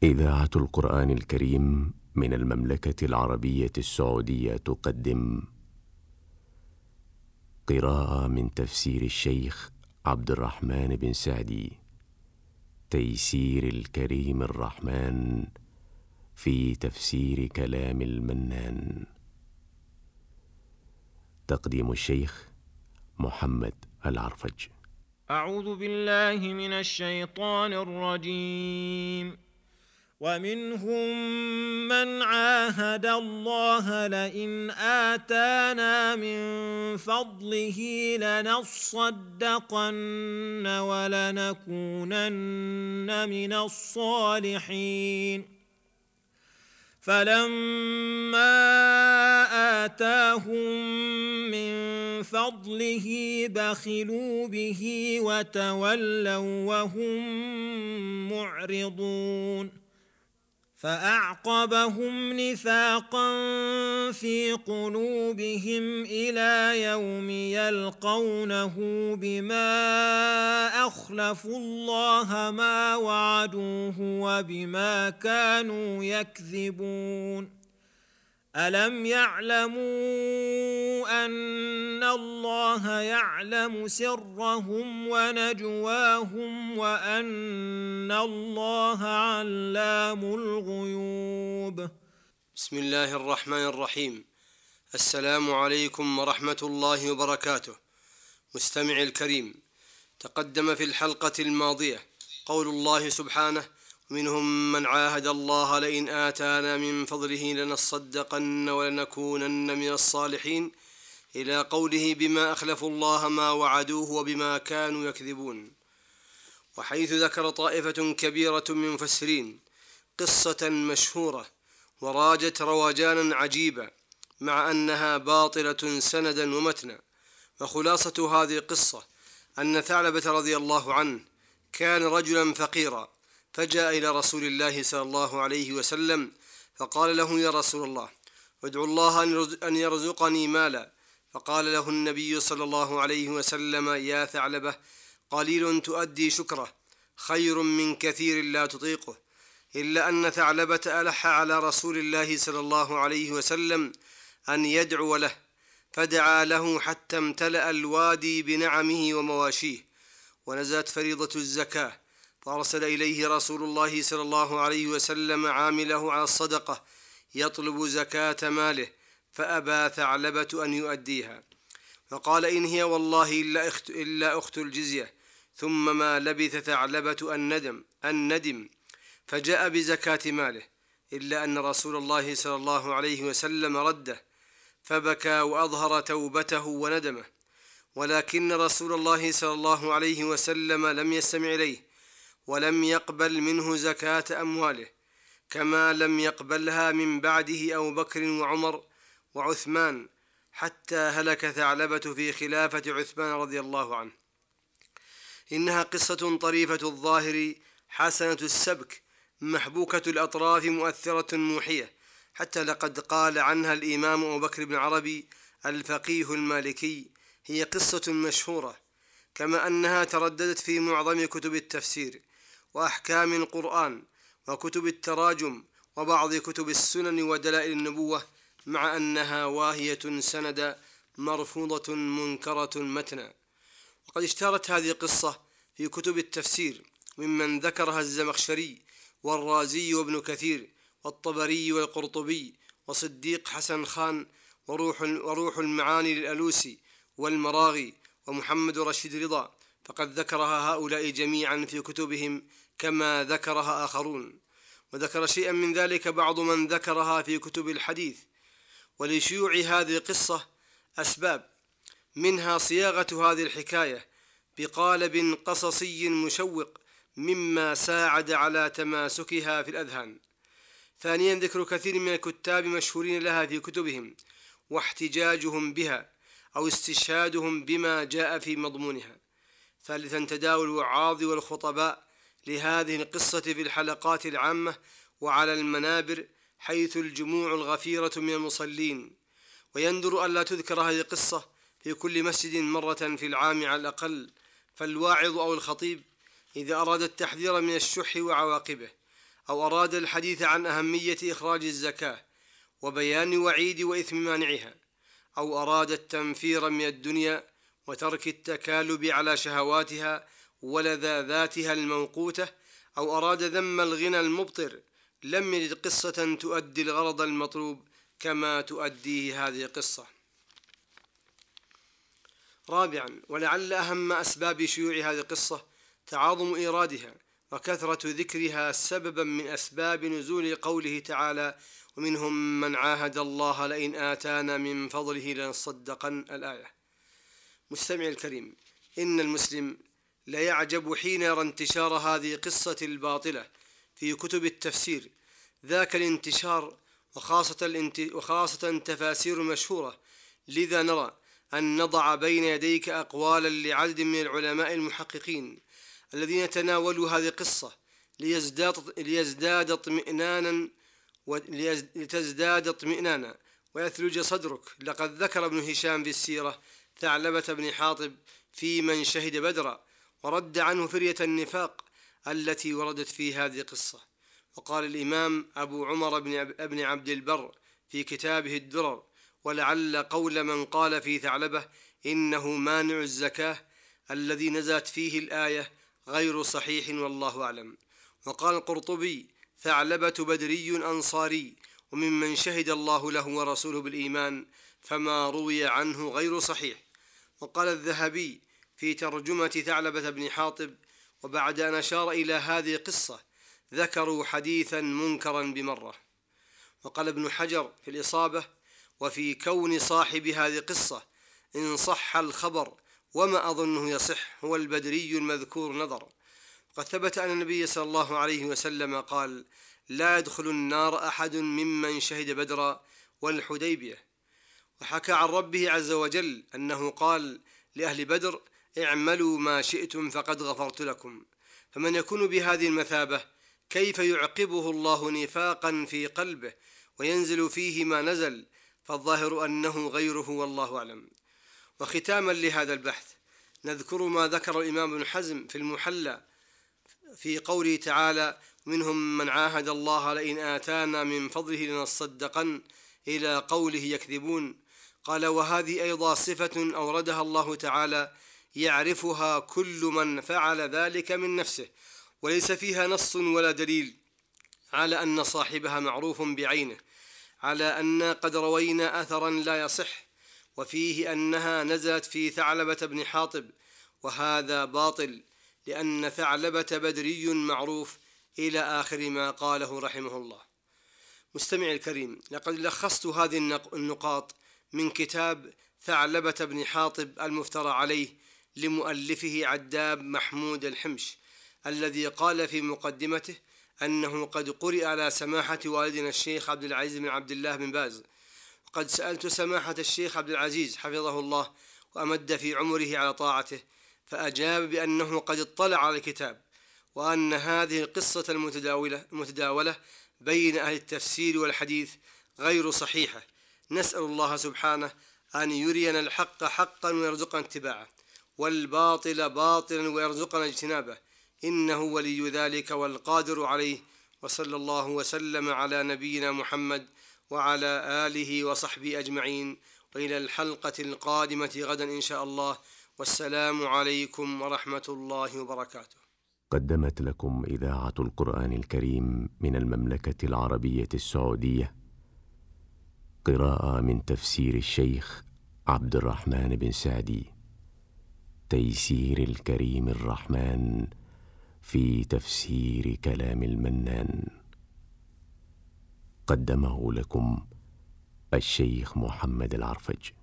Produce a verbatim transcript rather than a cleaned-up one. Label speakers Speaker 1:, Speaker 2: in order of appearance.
Speaker 1: إذاعة القرآن الكريم من المملكة العربية السعودية تقدم قراءة من تفسير الشيخ عبد الرحمن بن سعدي، تيسير الكريم الرحمن في تفسير كلام المنان. تقديم الشيخ محمد العرفج.
Speaker 2: أعوذ بالله من الشيطان الرجيم. ومنهم من عاهد الله لئن آتانا من فضله لنصدقن ولنكونن من الصالحين، فلما آتاهم من فضله بخلوا به وتولوا وهم معرضون، فأعقبهم نفاقا في قلوبهم إلى يوم يلقونه بما أخلفوا الله ما وعدوه وبما كانوا يكذبون. ألم يعلموا أن الله يعلم سرهم ونجواهم وأن الله علام الغيوب.
Speaker 3: بسم الله الرحمن الرحيم. السلام عليكم ورحمة الله وبركاته. مستمع الكريم، تقدم في الحلقة الماضية قول الله سبحانه: ومنهم من عاهد الله لئن آتانا من فضله لنصدقن ولنكونن من الصالحين، إلى قوله بما أخلفوا الله ما وعدوه وبما كانوا يكذبون. وحيث ذكر طائفة كبيرة من مفسرين قصة مشهورة وراجت رواجانا عجيبة مع أنها باطلة سندا ومتنا. وخلاصة هذه القصة أن ثعلبة رضي الله عنه كان رجلا فقيرا، فجاء إلى رسول الله صلى الله عليه وسلم فقال له: يا رسول الله، ادعو الله أن يرزقني مالا. فقال له النبي صلى الله عليه وسلم: يا ثعلبة، قليل تؤدي شكره خير من كثير لا تطيقه. إلا أن ثعلبة ألح على رسول الله صلى الله عليه وسلم أن يدعو له، فدعا له حتى امتلأ الوادي بنعمه ومواشيه، ونزلت فريضة الزكاة، فأرسل إليه رسول الله صلى الله عليه وسلم عامله على الصدقة يطلب زكاة ماله، فأبى ثعلبة أن يؤديها، فقال: إن هي والله إلا أخت, إلا أخت الجزية. ثم ما لبث ثعلبة أن ندم, أن ندم فجاء بزكاة ماله، إلا أن رسول الله صلى الله عليه وسلم رده، فبكى وأظهر توبته وندمه، ولكن رسول الله صلى الله عليه وسلم لم يستمع إليه ولم يقبل منه زكاة أمواله، كما لم يقبلها من بعده أبو بكر وعمر وعثمان، حتى هلك ثعلبة في خلافة عثمان رضي الله عنه. إنها قصة طريفة الظاهر حسنة السبك محبوكة الأطراف مؤثرة موحية، حتى لقد قال عنها الإمام أبو بكر بن عربي الفقيه المالكي: هي قصة مشهورة، كما أنها ترددت في معظم كتب التفسير وأحكام القرآن وكتب التراجم وبعض كتب السنن ودلائل النبوة، مع أنها واهية سند مرفوضة منكرة متنا. وقد اشتهرت هذه القصة في كتب التفسير، ممن ذكرها الزمخشري والرازي وابن كثير والطبري والقرطبي وصديق حسن خان وروح, وروح المعاني للألوسي والمراغي ومحمد رشيد رضا، فقد ذكرها هؤلاء جميعا في كتبهم كما ذكرها آخرون. وذكر شيئا من ذلك بعض من ذكرها في كتب الحديث. ولشيوع هذه القصة أسباب، منها صياغة هذه الحكاية بقالب قصصي مشوق مما ساعد على تماسكها في الأذهان. ثانيا ذكر كثير من الكتاب مشهورين لها في كتبهم واحتجاجهم بها أو استشهادهم بما جاء في مضمونها. ثالثا تداول الوعاظ والخطباء لهذه القصة في الحلقات العامة وعلى المنابر، حيث الجموع الغفيرة من المصلين، ويندر ألا تذكر هذه القصة في كل مسجد مرة في العام على الأقل، فالواعظ أو الخطيب إذا أراد التحذير من الشح وعواقبه أو أراد الحديث عن أهمية إخراج الزكاة وبيان وعيد وإثم مانعها، أو أراد التنفير من الدنيا وترك التكالب على شهواتها ولذاذاتها الموقوتة، أو أراد ذم الغنى المبطر، لم يجد قصة تؤدي الغرض المطلوب كما تؤديه هذه القصة. رابعا، ولعل أهم أسباب شيوع هذه القصة تعاظم إيرادها وكثرة ذكرها سببا من أسباب نزول قوله تعالى: ومنهم من عاهد الله لئن آتانا من فضله لنصدقن، الآية. مستمع الكريم، إن المسلم لا يعجب حين يرى انتشار هذه قصة الباطلة في كتب التفسير، ذاك الانتشار وخاصة, الانت... وخاصة تفاسير مشهورة. لذا نرى أن نضع بين يديك أقوالا لعدد من العلماء المحققين الذين تناولوا هذه القصة ليزداد, ليزداد اطمئنانا ولتزداد اطمئنانا ويثلج صدرك. لقد ذكر ابن هشام في السيرة ثعلبة بن حاطب في من شهد بدرا، ورد عنه فرية النفاق التي وردت في هذه القصة. وقال الإمام أبو عمر بن عبد البر في كتابه الدرر: ولعل قول من قال في ثعلبة إنه مانع الزكاة الذي نزلت فيه الآية غير صحيح، والله أعلم. وقال القرطبي: ثعلبة بدري أنصاري وممن شهد الله له ورسوله بالإيمان، فما روي عنه غير صحيح. وقال الذهبي في ترجمة ثعلبة بن حاطب: وبعد أن أشار إلى هذه القصة ذكروا حديثا منكرا بمرة. وقال ابن حجر في الإصابة: وفي كون صاحب هذه القصة إن صح الخبر وما أظنه يصح هو البدري المذكور نظر. وقد ثبت أن النبي صلى الله عليه وسلم قال: لا يدخل النار أحد ممن شهد بدرا والحديبية. وحكى عن ربه عز وجل أنه قال لأهل بدر: اعملوا ما شئتم فقد غفرت لكم. فمن يكون بهذه المثابة كيف يعقبه الله نفاقا في قلبه وينزل فيه ما نزل؟ فالظاهر أنه غيره، والله أعلم. وختاما لهذا البحث نذكر ما ذكر الإمام ابن حزم في المحلى في قوله تعالى: منهم من عاهد الله لئن آتانا من فضله لنصدقن، إلى قوله يكذبون. قال: وهذه أيضا صفة أوردها الله تعالى يعرفها كل من فعل ذلك من نفسه، وليس فيها نص ولا دليل على أن صاحبها معروف بعينه، على أن قد روينا أثرا لا يصح وفيه أنها نزلت في ثعلبة بن حاطب، وهذا باطل لأن ثعلبة بدري معروف، إلى آخر ما قاله رحمه الله. مستمع الكريم، لقد لخصت هذه النقاط من كتاب ثعلبة بن حاطب المفترى عليه لمؤلفه عداب محمود الحمش، الذي قال في مقدمته أنه قد قرئ على سماحة والدنا الشيخ عبد العزيز بن عبد الله بن باز. وقد سألت سماحة الشيخ عبد العزيز حفظه الله وأمد في عمره على طاعته، فأجاب بأنه قد اطلع على الكتاب، وأن هذه القصة المتداولة, المتداولة بين أهل التفسير والحديث غير صحيحة. نسأل الله سبحانه أن يرينا الحق حقا ويرزقنا اتباعه، والباطل باطلا ويرزقنا اجتنابه، إنه ولي ذلك والقادر عليه. وصلى الله وسلم على نبينا محمد وعلى آله وصحبه أجمعين، وإلى الحلقة القادمة غدا إن شاء الله، والسلام عليكم ورحمة الله وبركاته.
Speaker 1: قدمت لكم إذاعة القرآن الكريم من المملكة العربية السعودية قراءة من تفسير الشيخ عبد الرحمن بن سعدي، تيسير الكريم الرحمن في تفسير كلام المنان. قدمه لكم الشيخ محمد العرفج.